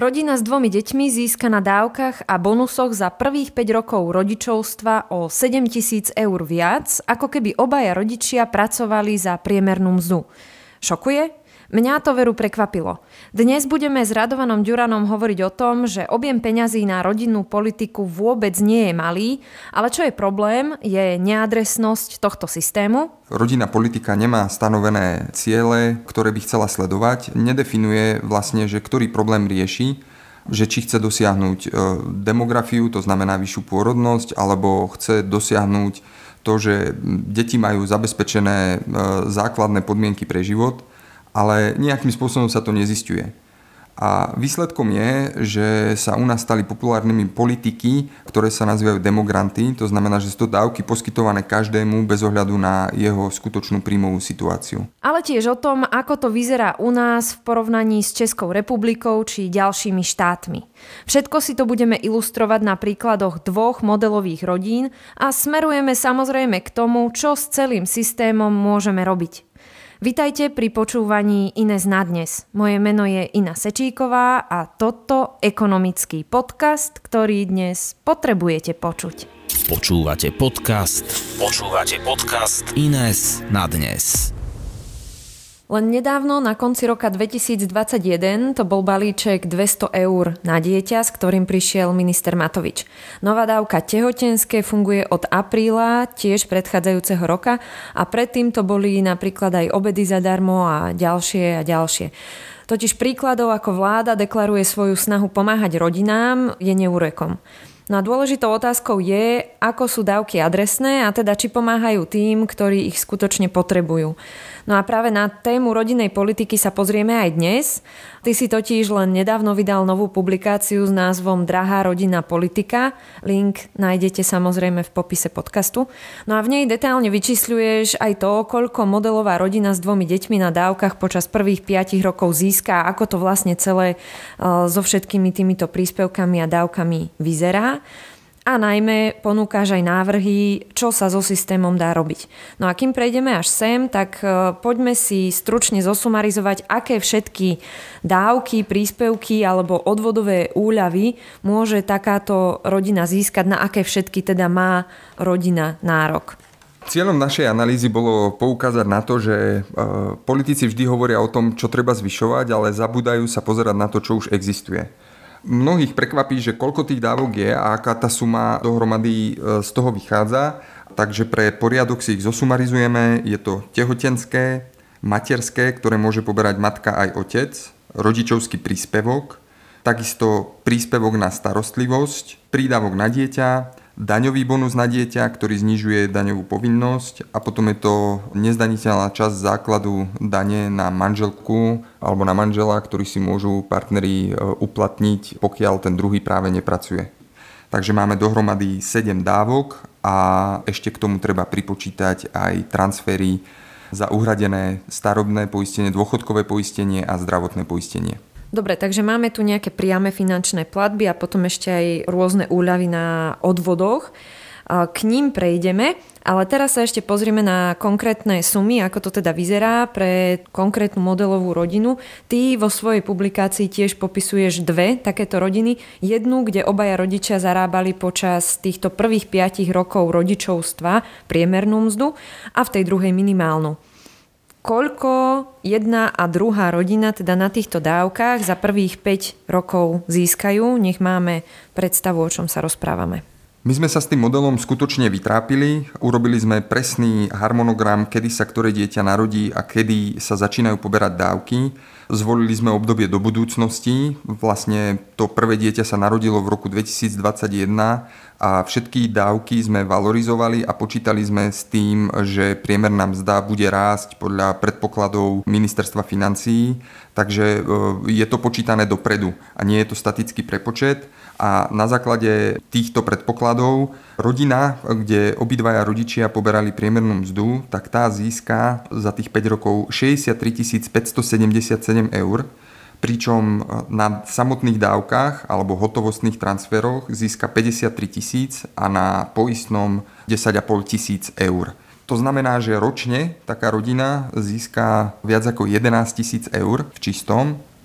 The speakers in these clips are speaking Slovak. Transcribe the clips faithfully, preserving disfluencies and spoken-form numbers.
Rodina s dvomi deťmi získa na dávkach a bonusoch za prvých päť rokov rodičovstva o sedemtisíc eur viac, ako keby obaja rodičia pracovali za priemernú mzdu. Šokuje? Mňa to veru prekvapilo. Dnes budeme s Radovanom Ďuranom hovoriť o tom, že objem peňazí na rodinnú politiku vôbec nie je malý, ale čo je problém, je neadresnosť tohto systému. Rodinná politika nemá stanovené ciele, ktoré by chcela sledovať, nedefinuje vlastne, že ktorý problém rieši, že či chce dosiahnuť demografiu, to znamená vyššiu pôrodnosť, alebo chce dosiahnuť to, že deti majú zabezpečené základné podmienky pre život, ale nejakým spôsobom sa to nezisťuje. A výsledkom je, že sa u nás stali populárnymi politiky, ktoré sa nazývajú demogranty, to znamená, že sú to dávky poskytované každému bez ohľadu na jeho skutočnú príjmovú situáciu. Ale tiež o tom, ako to vyzerá u nás v porovnaní s Českou republikou či ďalšími štátmi. Všetko si to budeme ilustrovať na príkladoch dvoch modelových rodín a smerujeme samozrejme k tomu, čo s celým systémom môžeme robiť. Vitajte pri počúvaní Ines na dnes. Moje meno je Ina Sečíková a toto ekonomický podcast, ktorý dnes potrebujete počuť. Počúvate podcast. Počúvate podcast Ines na dnes. Len nedávno, na konci roka dvetisícdvadsaťjeden, to bol balíček dvesto eur na dieťa, s ktorým prišiel minister Matovič. Nová dávka tehotenské funguje od apríla, tiež predchádzajúceho roka, a predtým to boli napríklad aj obedy zadarmo a ďalšie a ďalšie. Totiž príkladov, ako vláda deklaruje svoju snahu pomáhať rodinám, je neúrekom. No a dôležitou otázkou je, ako sú dávky adresné a teda či pomáhajú tým, ktorí ich skutočne potrebujú. No a práve na tému rodinnej politiky sa pozrieme aj dnes. Ty si totiž len nedávno vydal novú publikáciu s názvom Drahá rodinná politika. Link nájdete samozrejme v popise podcastu. No a v nej detailne vyčísľuješ aj to, koľko modelová rodina s dvomi deťmi na dávkach počas prvých piatich rokov získa, ako to vlastne celé so všetkými týmito príspevkami a dávkami vyzerá. A najmä ponúkaš aj návrhy, čo sa so systémom dá robiť. No a kým prejdeme až sem, tak poďme si stručne zosumarizovať, aké všetky dávky, príspevky alebo odvodové úľavy môže takáto rodina získať, na aké všetky teda má rodina nárok. Cieľom našej analýzy bolo poukázať na to, že politici vždy hovoria o tom, čo treba zvyšovať, ale zabúdajú sa pozerať na to, čo už existuje. Mnohých prekvapí, že koľko tých dávok je a aká tá suma dohromady z toho vychádza. Takže pre poriadok si ich zosumarizujeme. Je to tehotenské, materské, ktoré môže poberať matka aj otec, rodičovský príspevok, takisto príspevok na starostlivosť, prídavok na dieťa, daňový bonus na dieťa, ktorý znižuje daňovú povinnosť, a potom je to nezdaniteľná časť základu dane na manželku alebo na manžela, ktorý si môžu partneri uplatniť, pokiaľ ten druhý práve nepracuje. Takže máme dohromady sedem dávok a ešte k tomu treba pripočítať aj transfery za uhradené starobné poistenie, dôchodkové poistenie a zdravotné poistenie. Dobre, takže máme tu nejaké priame finančné platby a potom ešte aj rôzne úľavy na odvodoch. K ním prejdeme, ale teraz sa ešte pozrieme na konkrétne sumy, ako to teda vyzerá pre konkrétnu modelovú rodinu. Ty vo svojej publikácii tiež popisuješ dve takéto rodiny. Jednu, kde obaja rodičia zarábali počas týchto prvých piatich rokov rodičovstva priemernú mzdu, a v tej druhej minimálnu. Koľko jedna a druhá rodina teda na týchto dávkach za prvých päť rokov získajú? Nech máme predstavu, o čom sa rozprávame. My sme sa s tým modelom skutočne vytrápili. Urobili sme presný harmonogram, kedy sa ktoré dieťa narodí a kedy sa začínajú poberať dávky. Zvolili sme obdobie do budúcnosti. Vlastne to prvé dieťa sa narodilo v roku dvetisícdvadsaťjeden a všetky dávky sme valorizovali a počítali sme s tým, že priemerná mzda bude rásť podľa predpokladov ministerstva financií. Takže je to počítané dopredu a nie je to statický prepočet. A na základe týchto predpokladov rodina, kde obidvaja rodičia poberali priemernú mzdu, tak tá získa za tých päť rokov šesťdesiattri tisíc päťstosedemdesiatsedem eur, pričom na samotných dávkach alebo hotovostných transferoch získa päťdesiattri tisíc a na poistnom desať a pol tisíc eur. To znamená, že ročne taká rodina získa viac ako jedenásť tisíc eur v čistom.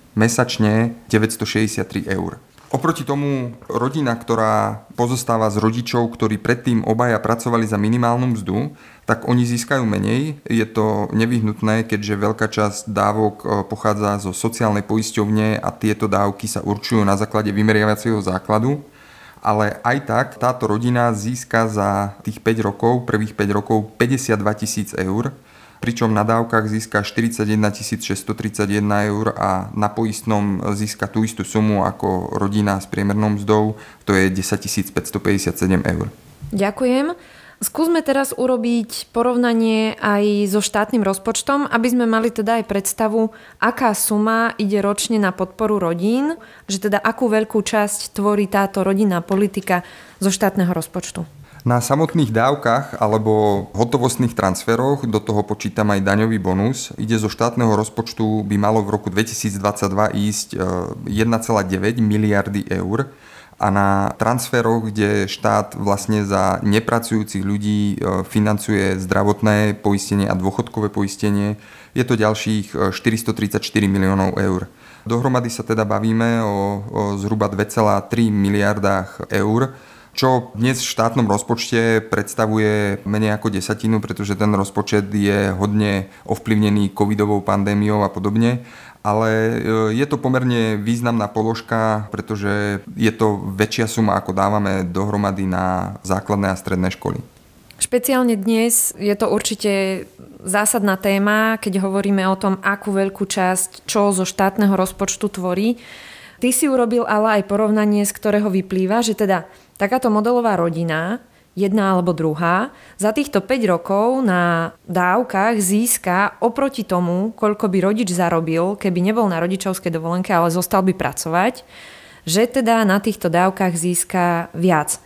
Mesačne deväťstošesťdesiattri eur. Oproti tomu rodina, ktorá pozostáva z rodičov, ktorí predtým obaja pracovali za minimálnu mzdu, tak oni získajú menej. Je to nevyhnutné, keďže veľká časť dávok pochádza zo sociálnej poisťovne a tieto dávky sa určujú na základe vymeriavacieho základu. Ale aj tak táto rodina získa za tých päť rokov, prvých päť rokov päťdesiatdva tisíc eur, pričom na dávkach získa štyridsaťjeden tisíc šesťstotridsaťjeden eur a na poistnom získa tú istú sumu ako rodina s priemernou mzdou, to je desaťtisíc päťstopäťdesiatsedem eur. Ďakujem. Skúsme teraz urobiť porovnanie aj so štátnym rozpočtom, aby sme mali teda aj predstavu, aká suma ide ročne na podporu rodín, že teda akú veľkú časť tvorí táto rodinná politika zo štátneho rozpočtu. Na samotných dávkach alebo hotovostných transferoch, do toho počítam aj daňový bonus, ide zo štátneho rozpočtu by malo v roku dvetisícdvadsaťdva ísť jeden celá deväť miliardy eur a na transferoch, kde štát vlastne za nepracujúcich ľudí financuje zdravotné poistenie a dôchodkové poistenie, je to ďalších štyristotridsaťštyri miliónov eur. Dohromady sa teda bavíme o, o zhruba dva celé tri miliardách eur, čo dnes v štátnom rozpočte predstavuje menej ako desatinu, pretože ten rozpočet je hodne ovplyvnený covidovou pandémiou a podobne. Ale je to pomerne významná položka, pretože je to väčšia suma, ako dávame dohromady na základné a stredné školy. Špeciálne dnes je to určite zásadná téma, keď hovoríme o tom, akú veľkú časť čo zo štátneho rozpočtu tvorí. Ty si urobil ale aj porovnanie, z ktorého vyplýva, že teda takáto modelová rodina, jedna alebo druhá, za týchto päť rokov na dávkach získa oproti tomu, koľko by rodič zarobil, keby nebol na rodičovskej dovolenke, ale zostal by pracovať, že teda na týchto dávkach získa viac.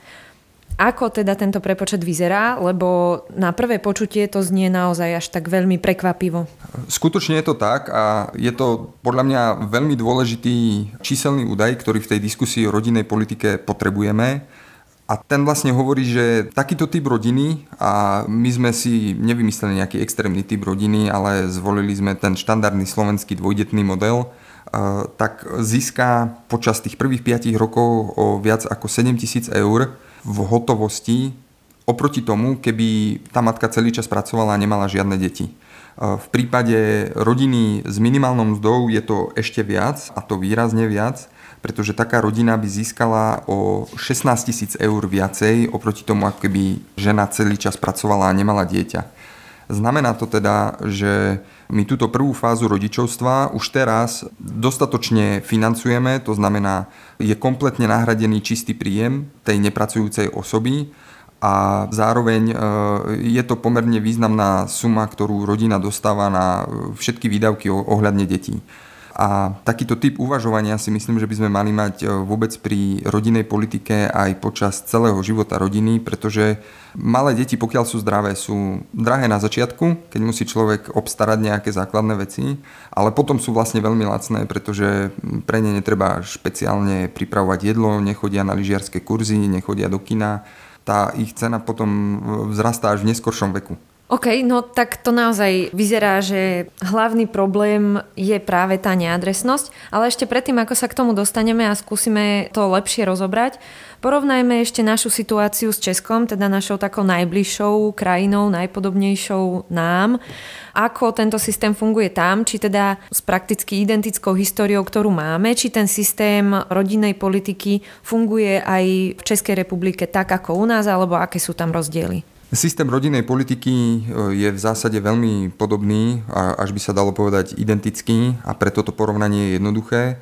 Ako teda tento prepočet vyzerá? Lebo na prvé počutie to znie naozaj až tak veľmi prekvapivo. Skutočne je to tak a je to podľa mňa veľmi dôležitý číselný údaj, ktorý v tej diskusii o rodinnej politike potrebujeme. A ten vlastne hovorí, že takýto typ rodiny, a my sme si nevymysleli nejaký extrémny typ rodiny, ale zvolili sme ten štandardný slovenský dvojdetný model, tak získa počas tých prvých piatich rokov o viac ako sedemtisíc eur v hotovosti oproti tomu, keby tá matka celý čas pracovala a nemala žiadne deti. V prípade rodiny s minimálnou mzdou je to ešte viac, a to výrazne viac, pretože taká rodina by získala o šestnásť tisíc eur viacej oproti tomu, ako keby žena celý čas pracovala a nemala dieťa. Znamená to teda, že my túto prvú fázu rodičovstva už teraz dostatočne financujeme, to znamená, je kompletne nahradený čistý príjem tej nepracujúcej osoby a zároveň je to pomerne významná suma, ktorú rodina dostáva na všetky výdavky ohľadne detí. A takýto typ uvažovania si myslím, že by sme mali mať vôbec pri rodinnej politike aj počas celého života rodiny, pretože malé deti, pokiaľ sú zdravé, sú drahé na začiatku, keď musí človek obstarať nejaké základné veci, ale potom sú vlastne veľmi lacné, pretože pre ne netreba špeciálne pripravovať jedlo, nechodia na lyžiarske kurzy, nechodia do kina. Tá ich cena potom vzrastá až v neskoršom veku. OK, no tak to naozaj vyzerá, že hlavný problém je práve tá neadresnosť, ale ešte predtým, ako sa k tomu dostaneme a skúsime to lepšie rozobrať, porovnajme ešte našu situáciu s Českom, teda našou takou najbližšou krajinou, najpodobnejšou nám. Ako tento systém funguje tam, či teda s prakticky identickou históriou, ktorú máme, či ten systém rodinnej politiky funguje aj v Českej republike tak ako u nás, alebo aké sú tam rozdiely? Systém rodinnej politiky je v zásade veľmi podobný, až by sa dalo povedať identický, a preto to porovnanie je jednoduché.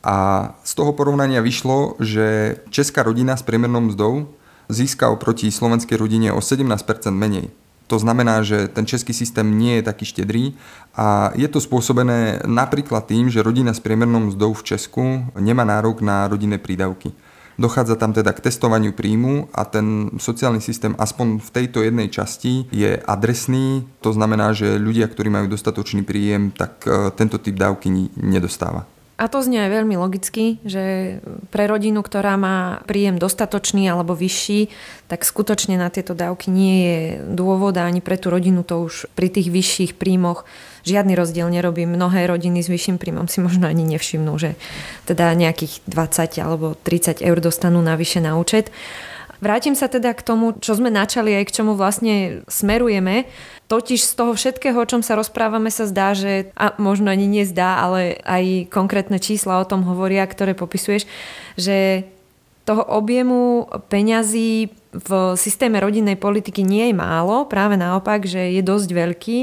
A z toho porovnania vyšlo, že česká rodina s priemernou mzdou získa oproti slovenskej rodine o sedemnásť percent menej. To znamená, že ten český systém nie je taký štedrý a je to spôsobené napríklad tým, že rodina s priemernou mzdou v Česku nemá nárok na rodinné prídavky. Dochádza tam teda k testovaniu príjmu a ten sociálny systém aspoň v tejto jednej časti je adresný. To znamená, že ľudia, ktorí majú dostatočný príjem, tak tento typ dávky nedostáva. A to znie aj veľmi logicky, že pre rodinu, ktorá má príjem dostatočný alebo vyšší, tak skutočne na tieto dávky nie je dôvod a ani pre tú rodinu to už pri tých vyšších príjmoch žiadny rozdiel nerobí. Mnohé rodiny s vyšším príjmom si možno ani nevšimnú, že teda nejakých dvadsať alebo tridsať eur dostanú navyše na účet. Vrátim sa teda k tomu, čo sme načali aj k čomu vlastne smerujeme. Totiž z toho všetkého, o čom sa rozprávame, sa zdá, že, a možno ani nezdá, ale aj konkrétne čísla o tom hovoria, ktoré popisuješ, že toho objemu peňazí v systéme rodinnej politiky nie je málo, práve naopak, že je dosť veľký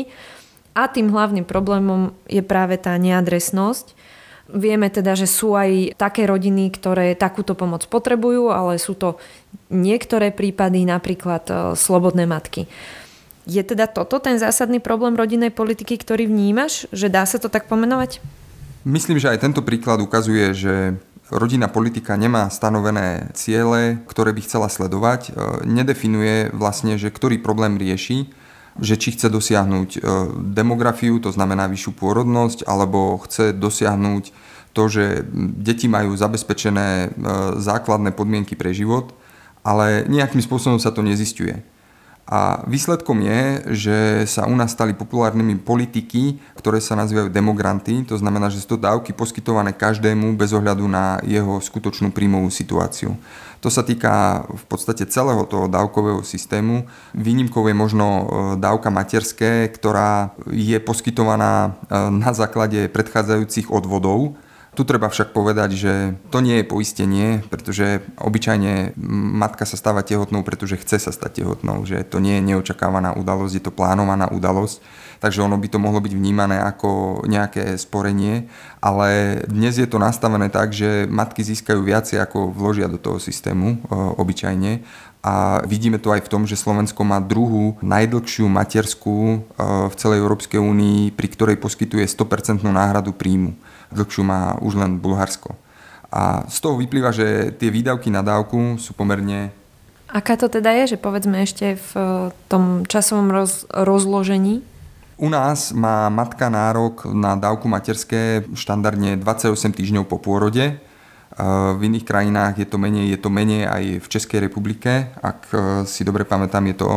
a tým hlavným problémom je práve tá neadresnosť. Vieme teda, že sú aj také rodiny, ktoré takúto pomoc potrebujú, ale sú to niektoré prípady, napríklad slobodné matky. Je teda toto ten zásadný problém rodinnej politiky, ktorý vnímaš? Že dá sa to tak pomenovať? Myslím, že aj tento príklad ukazuje, že rodinná politika nemá stanovené ciele, ktoré by chcela sledovať. Nedefinuje vlastne, že ktorý problém rieši, že či chce dosiahnuť demografiu, to znamená vyššiu pôrodnosť, alebo chce dosiahnuť to, že deti majú zabezpečené základné podmienky pre život, ale nejakým spôsobom sa to nezisťuje. A výsledkom je, že sa u nás stali populárnymi politiky, ktoré sa nazývajú demogranty, to znamená, že sú to dávky poskytované každému bez ohľadu na jeho skutočnú príjmovú situáciu. To sa týka v podstate celého toho dávkového systému. Výnimkou je možno dávka materské, ktorá je poskytovaná na základe predchádzajúcich odvodov. Tu treba však povedať, že to nie je poistenie, pretože obyčajne matka sa stáva tehotnou, pretože chce sa stať tehotnou, že to nie je neočakávaná udalosť, je to plánovaná udalosť, takže ono by to mohlo byť vnímané ako nejaké sporenie, ale dnes je to nastavené tak, že matky získajú viacej, ako vložia do toho systému obyčajne. A vidíme to aj v tom, že Slovensko má druhú najdlhšiu materskú v celej Európskej únii, pri ktorej poskytuje sto percent náhradu príjmu. Dlhšiu má už len Bulharsko. A z toho vyplýva, že tie výdavky na dávku sú pomerne... Aká to teda je, že povedzme ešte v tom časovom roz, rozložení? U nás má matka nárok na dávku materské štandardne dvadsaťosem týždňov po pôrode. V iných krajinách je to menej, je to menej aj v Českej republike. Ak si dobre pamätám, je to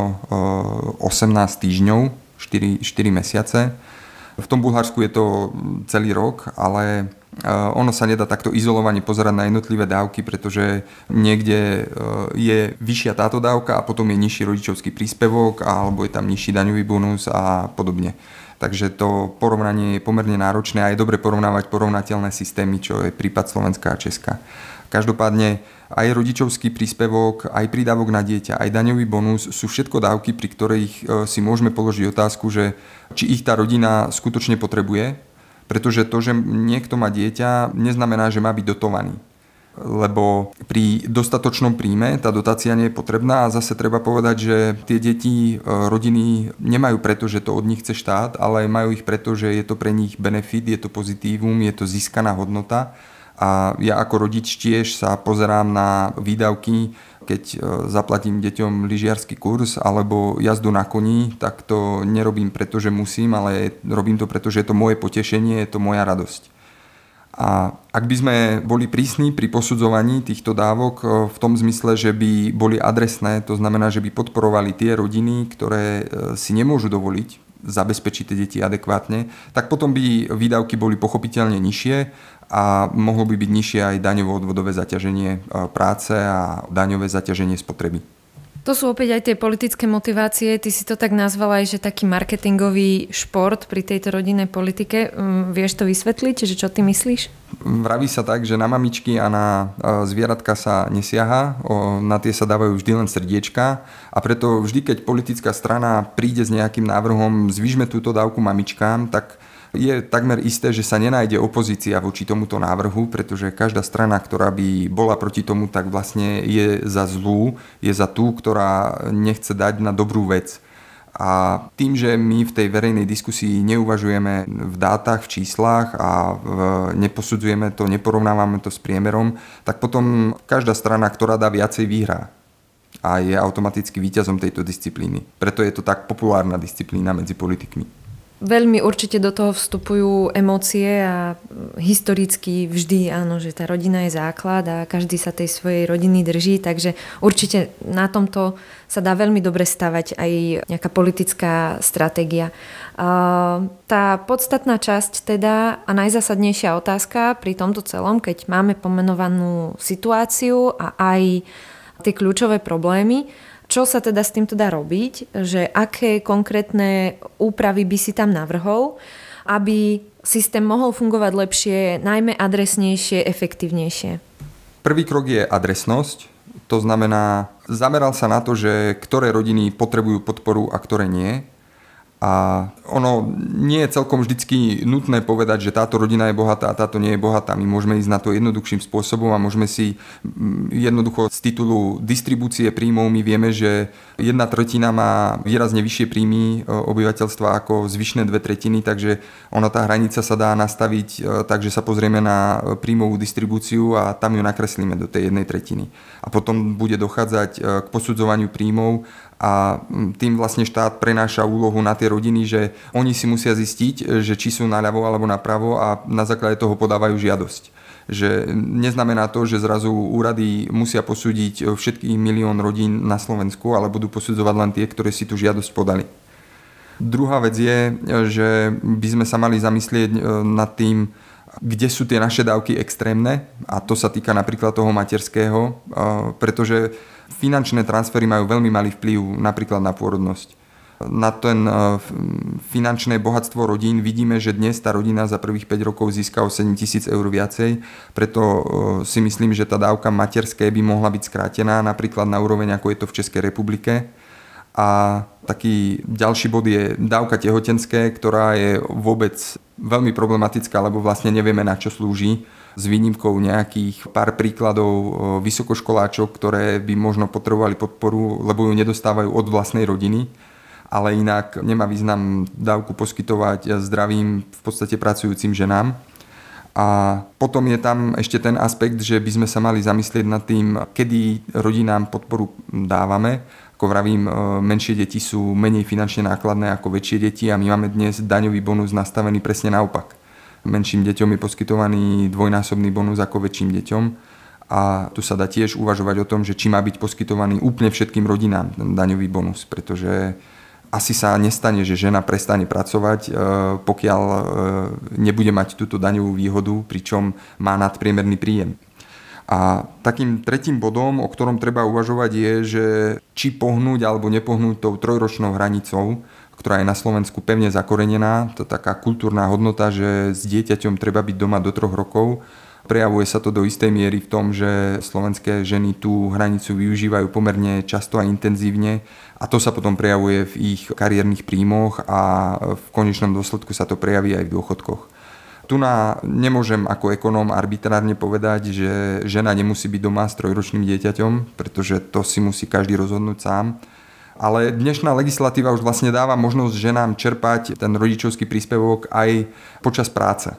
osemnásť týždňov, štyri, štyri mesiace. V tom Bulharsku je to celý rok, ale ono sa nedá takto izolovane pozerať na jednotlivé dávky, pretože niekde je vyššia táto dávka a potom je nižší rodičovský príspevok alebo je tam nižší daňový bonus a podobne. Takže to porovnanie je pomerne náročné a je dobre porovnávať porovnateľné systémy, čo je prípad Slovenska a Česka. Každopádne aj rodičovský príspevok, aj prídavok na dieťa, aj daňový bonus sú všetko dávky, pri ktorých si môžeme položiť otázku, že či ich tá rodina skutočne potrebuje, pretože to, že niekto má dieťa, neznamená, že má byť dotovaný. Lebo pri dostatočnom príjme tá dotácia nie je potrebná a zase treba povedať, že tie deti rodiny nemajú preto, že to od nich chce štát, ale majú ich preto, že je to pre nich benefit, je to pozitívum, je to získaná hodnota. A ja ako rodič tiež sa pozerám na výdavky, keď zaplatím deťom lyžiarsky kurz alebo jazdu na koni, tak to nerobím preto, že musím, ale robím to preto, že je to moje potešenie, je to moja radosť. A ak by sme boli prísni pri posudzovaní týchto dávok v tom zmysle, že by boli adresné, to znamená, že by podporovali tie rodiny, ktoré si nemôžu dovoliť zabezpečiť tie deti adekvátne, tak potom by výdavky boli pochopiteľne nižšie a mohlo by byť nižšie aj daňovo-odvodové zaťaženie práce a daňové zaťaženie spotreby. To sú opäť aj tie politické motivácie. Ty si to tak nazvala aj, že taký marketingový šport pri tejto rodinnej politike. Vieš to vysvetliť, že čo ty myslíš? Vraví sa tak, že na mamičky a na zvieratka sa nesiaha, na tie sa dávajú vždy len srdiečka a preto vždy, keď politická strana príde s nejakým návrhom zvýšme túto dávku mamičkám, tak je takmer isté, že sa nenájde opozícia voči tomuto návrhu, pretože každá strana, ktorá by bola proti tomu, tak vlastne je za zlú, je za tú, ktorá nechce dať na dobrú vec. A tým, že my v tej verejnej diskusii neuvažujeme v dátach, v číslach a v, neposudzujeme to, neporovnávame to s priemerom, tak potom každá strana, ktorá dá viacej, výhrá a je automaticky víťazom tejto disciplíny. Preto je to tak populárna disciplína medzi politikmi. Veľmi určite do toho vstupujú emócie a historicky vždy áno, že tá rodina je základ a každý sa tej svojej rodiny drží, takže určite na tomto sa dá veľmi dobre stavať aj nejaká politická stratégia. Tá podstatná časť teda a najzásadnejšia otázka pri tomto celom, keď máme pomenovanú situáciu a aj tie kľúčové problémy, čo sa teda s týmto dá robiť, že aké konkrétne úpravy by si tam navrhol, aby systém mohol fungovať lepšie, najmä adresnejšie, efektívnejšie? Prvý krok je adresnosť. To znamená, zameral sa na to, že ktoré rodiny potrebujú podporu a ktoré nie. A ono nie je celkom vždycky nutné povedať, že táto rodina je bohatá a táto nie je bohatá. My môžeme ísť na to jednoduchším spôsobom a môžeme si jednoducho z titulu distribúcie príjmov, my vieme, že jedna tretina má výrazne vyššie príjmy obyvateľstva ako zvyšné dve tretiny, takže ona tá hranica sa dá nastaviť tak, že sa pozrieme na príjmovú distribúciu a tam ju nakreslíme do tej jednej tretiny. A potom bude dochádzať k posudzovaniu príjmov a tým vlastne štát prenáša úlohu na tie rodiny, že oni si musia zistiť, že či sú naľavo alebo napravo a na základe toho podávajú žiadosť. Že neznamená to, že zrazu úrady musia posúdiť všetkých milión rodín na Slovensku, ale budú posudzovať len tie, ktoré si tú žiadosť podali. Druhá vec je, že by sme sa mali zamyslieť nad tým, kde sú tie naše dávky extrémne, a to sa týka napríklad toho materského, pretože finančné transfery majú veľmi malý vplyv napríklad na pôrodnosť. Na ten finančné bohatstvo rodín vidíme, že dnes tá rodina za prvých päť rokov získa o sedem tisíc eur viacej, preto si myslím, že tá dávka materské by mohla byť skrátená napríklad na úroveň, ako je to v Českej republike. A taký ďalší bod je dávka tehotenské, ktorá je vôbec veľmi problematická, lebo vlastne nevieme, na čo slúži, s výnimkou nejakých pár príkladov vysokoškoláčok, ktoré by možno potrebovali podporu, lebo ju nedostávajú od vlastnej rodiny, ale inak nemá význam dávku poskytovať zdravým, v podstate pracujúcim ženám. A potom je tam ešte ten aspekt, že by sme sa mali zamyslieť nad tým, kedy rodinám podporu dávame. Ako vravím, menšie deti sú menej finančne nákladné ako väčšie deti a my máme dnes daňový bonus nastavený presne naopak. Menším deťom je poskytovaný dvojnásobný bonus ako väčším deťom a tu sa dá tiež uvažovať o tom, že či má byť poskytovaný úplne všetkým rodinám ten daňový bonus, pretože asi sa nestane, že žena prestane pracovať, pokiaľ nebude mať túto daňovú výhodu, pričom má nadpriemerný príjem. A takým tretím bodom, o ktorom treba uvažovať, je, že či pohnúť alebo nepohnúť tou trojročnou hranicou, ktorá je na Slovensku pevne zakorenená. To je taká kultúrna hodnota, že s dieťaťom treba byť doma do troch rokov. Prejavuje sa to do istej miery v tom, že slovenské ženy tú hranicu využívajú pomerne často a intenzívne a to sa potom prejavuje v ich kariérnych príjmoch a v konečnom dôsledku sa to prejaví aj v dôchodkoch. Tu na nemôžem ako ekonóm arbitrárne povedať, že žena nemusí byť doma s trojročným dieťaťom, pretože to si musí každý rozhodnúť sám. Ale dnešná legislatíva už vlastne dáva možnosť ženám čerpať ten rodičovský príspevok aj počas práce.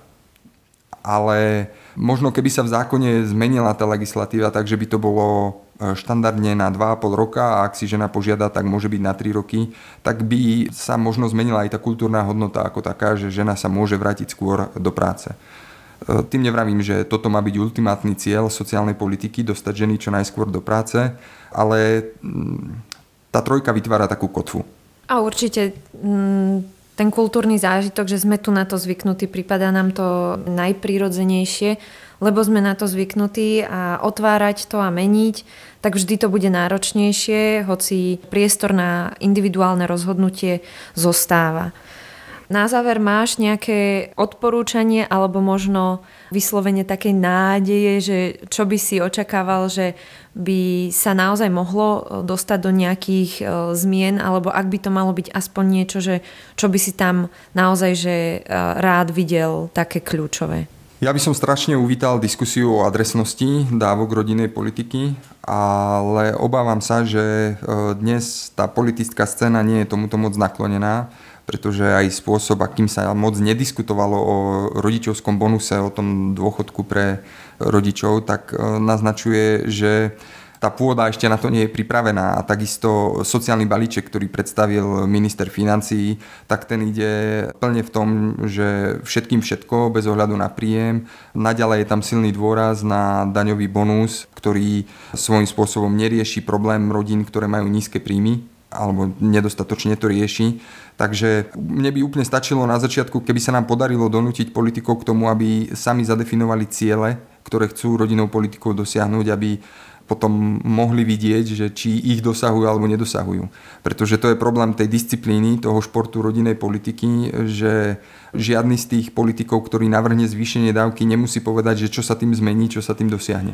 Ale možno keby sa v zákone zmenila tá legislatíva, takže by to bolo štandardne na dva a pol roka a ak si žena požiada, tak môže byť na tri roky, tak by sa možno zmenila aj tá kultúrna hodnota ako taká, že žena sa môže vrátiť skôr do práce. Tým nevravím, že toto má byť ultimátny cieľ sociálnej politiky, dostať ženy čo najskôr do práce, ale tá trojka vytvára takú kotvu. A určite ten kultúrny zážitok, že sme tu na to zvyknutí, prípada nám to najprirodzenejšie, lebo sme na to zvyknutí a otvárať to a meniť, tak vždy to bude náročnejšie, hoci priestor na individuálne rozhodnutie zostáva. Na záver máš nejaké odporúčanie alebo možno vyslovene takej nádeje, že čo by si očakával, že by sa naozaj mohlo dostať do nejakých zmien, alebo ak by to malo byť aspoň niečo, že čo by si tam naozaj že rád videl také kľúčové? Ja by som strašne uvítal diskusiu o adresnosti dávok rodinnej politiky, ale obávam sa, že dnes tá politická scéna nie je tomuto moc naklonená, pretože aj spôsob, akým sa moc nediskutovalo o rodičovskom bonuse, o tom dôchodku pre rodičov, tak naznačuje, že tá pôda ešte na to nie je pripravená a takisto sociálny balíček, ktorý predstavil minister financií, tak ten ide plne v tom, že všetkým všetko, bez ohľadu na príjem. Naďalej je tam silný dôraz na daňový bonus, ktorý svojím spôsobom nerieši problém rodín, ktoré majú nízke príjmy, alebo nedostatočne to rieši. Takže mne by úplne stačilo na začiatku, keby sa nám podarilo donútiť politikov k tomu, aby sami zadefinovali ciele, ktoré chcú rodinnou politikou dosiahnuť, aby potom mohli vidieť, že či ich dosahujú alebo nedosahujú. Pretože to je problém tej disciplíny, toho športu rodinnej politiky, že žiadny z tých politikov, ktorý navrhne zvýšenie dávky, nemusí povedať, že čo sa tým zmení, čo sa tým dosiahne.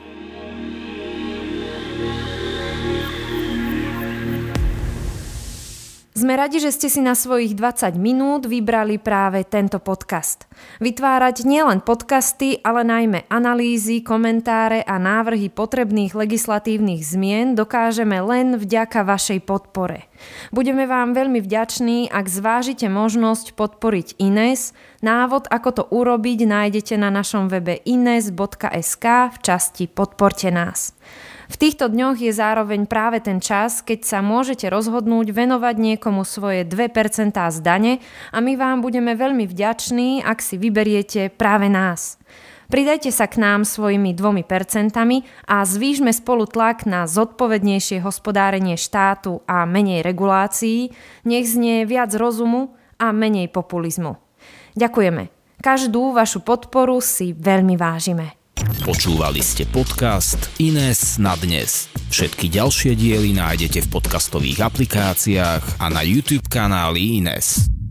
Sme radi, že ste si na svojich dvadsať minút vybrali práve tento podcast. Vytvárať nielen podcasty, ale najmä analýzy, komentáre a návrhy potrebných legislatívnych zmien dokážeme len vďaka vašej podpore. Budeme vám veľmi vďační, ak zvážite možnosť podporiť í en es. Návod, ako to urobiť, nájdete na našom webe ines bodka es ká v časti Podporte nás. V týchto dňoch je zároveň práve ten čas, keď sa môžete rozhodnúť venovať niekomu svoje dve percentá z dane a my vám budeme veľmi vďační, ak si vyberiete práve nás. Pridajte sa k nám svojimi dvomi percentami a zvýšme spolu tlak na zodpovednejšie hospodárenie štátu a menej regulácií, nech znie viac rozumu a menej populizmu. Ďakujeme. Každú vašu podporu si veľmi vážime. Počúvali ste podcast í en es na dnes. Všetky ďalšie diely nájdete v podcastových aplikáciách a na YouTube kanáli í en es.